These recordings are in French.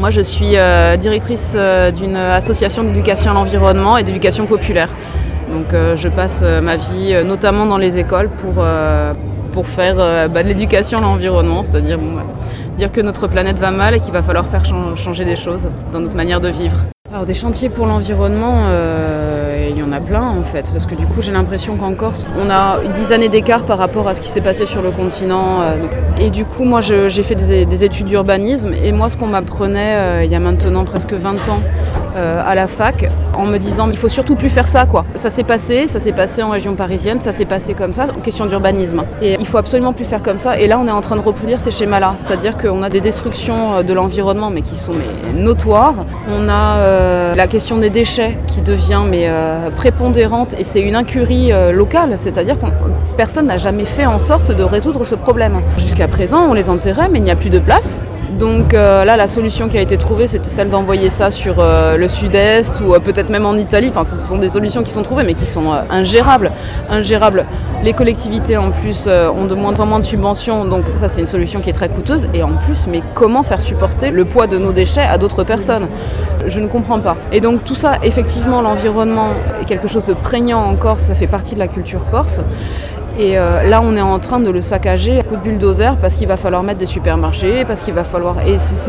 Moi, je suis directrice d'une association d'éducation à l'environnement et d'éducation populaire. Donc, je passe ma vie notamment dans les écoles pour faire de l'éducation à l'environnement, c'est-à-dire dire que notre planète va mal et qu'il va falloir faire changer des choses dans notre manière de vivre. Alors, des chantiers pour l'environnement, il y en a plein en fait, parce que du coup j'ai l'impression qu'en Corse, on a 10 années d'écart par rapport à ce qui s'est passé sur le continent. Et du coup, moi j'ai fait des études d'urbanisme, et moi ce qu'on m'apprenait il y a maintenant presque 20 ans à la fac, en me disant il faut surtout plus faire ça quoi. Ça s'est passé en région parisienne, ça s'est passé comme ça, question d'urbanisme. Et il faut absolument plus faire comme ça, et là on est en train de reproduire ces schémas-là, c'est-à-dire qu'on a des destructions de l'environnement mais qui sont notoires. On a la question des déchets qui devient prépondérante, et c'est une incurie locale, c'est-à-dire que personne n'a jamais fait en sorte de résoudre ce problème. Jusqu'à présent on les enterrait mais il n'y a plus de place. Donc là, la solution qui a été trouvée, c'était celle d'envoyer ça sur le sud-est ou peut-être même en Italie. Enfin, ce sont des solutions qui sont trouvées, mais qui sont ingérables. Les collectivités, en plus, ont de moins en moins de subventions. Donc ça, c'est une solution qui est très coûteuse. Et en plus, mais comment faire supporter le poids de nos déchets à d'autres personnes ? Je ne comprends pas. Et donc tout ça, effectivement, l'environnement est quelque chose de prégnant en Corse. Ça fait partie de la culture corse. Et là, on est en train de le saccager à coups de bulldozer parce qu'il va falloir mettre des supermarchés, parce qu'il va falloir... Et c'est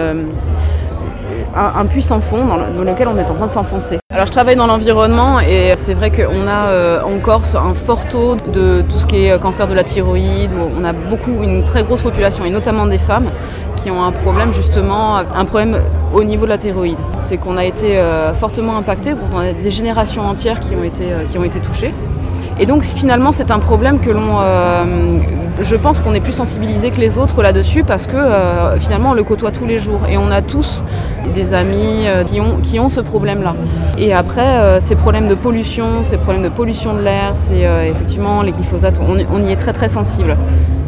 un puits sans fond dans lequel on est en train de s'enfoncer. Alors, je travaille dans l'environnement et c'est vrai qu'on a en Corse un fort taux de tout ce qui est cancer de la thyroïde. On a une très grosse population, et notamment des femmes, qui ont un problème au niveau de la thyroïde. C'est qu'on a été fortement impactés, on a des générations entières qui ont été touchées. Et donc finalement c'est un problème je pense qu'on est plus sensibilisé que les autres là-dessus, parce que finalement on le côtoie tous les jours et on a tous des amis qui ont ce problème-là. Et après ces problèmes de pollution, ces problèmes de pollution de l'air, c'est effectivement les glyphosates, on y est très très sensible.